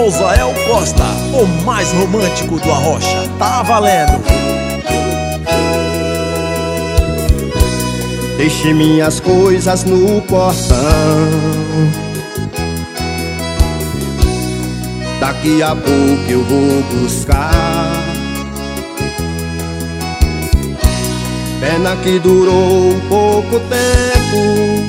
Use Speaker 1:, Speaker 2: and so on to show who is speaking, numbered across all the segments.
Speaker 1: Josael Costa, o mais romântico do Arrocha. Tá valendo!
Speaker 2: Deixe minhas coisas no portão, daqui a pouco eu vou buscar. Pena que durou um pouco tempo,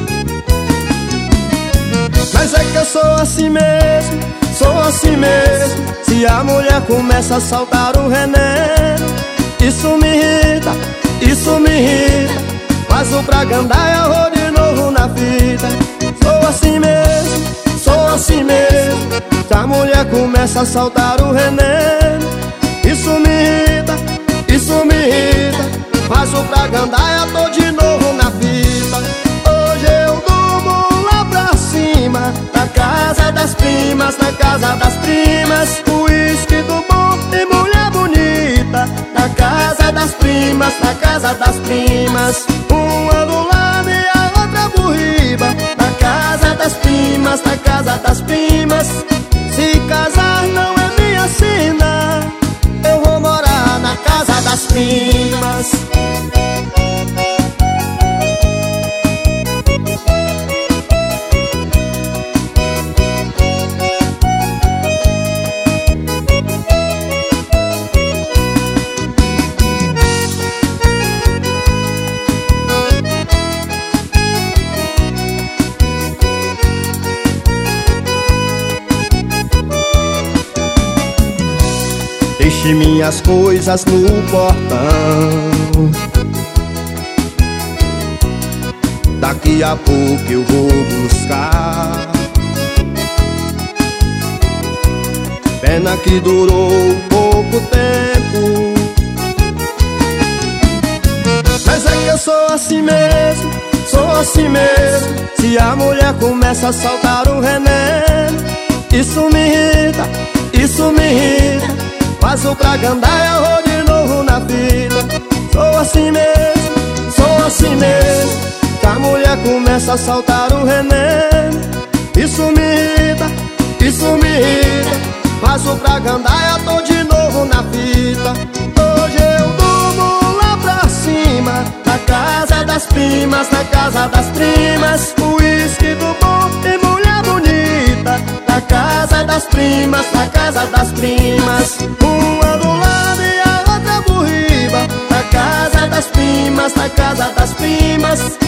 Speaker 2: mas é que eu sou assim mesmo, sou assim mesmo. Se a mulher começa a saltar o veneno, isso me irrita, isso me irrita. Mas o pra gandaia vou de novo na vida. Sou assim mesmo, sou assim mesmo. Se a mulher começa a saltar o veneno, isso me irrita, isso me irrita. Mas o pra gandaia tô de novo na fita. Hoje eu durmo lá pra cima, na casa das primas, na casa das primas. Uísque do bom e mulher bonita, na casa das primas, na casa das primas. Uma do lado e a outra por riba, na casa das primas, na casa das primas. Se casar não é minha sina, eu vou morar na casa das primas. Deixe minhas coisas no portão, daqui a pouco eu vou buscar. Pena que durou pouco tempo, mas é que eu sou assim mesmo, sou assim mesmo. Se a mulher começa a saltar o veneno, isso me irrita, isso me irrita. Mas o pra gandaia eu vou de novo na vida. Sou assim mesmo, sou assim mesmo. Se a mulher começa a saltar o veneno, isso me irrita, isso me irrita. Mas o pra gandaia tô de novo na fita. Hoje eu durmo lá pra cima, na casa das primas, na casa das primas. Uísque do bom e mulher bonita, na casa das primas, na casa das primas. Uma do lado e a outra por riba, na casa das primas, na casa das primas.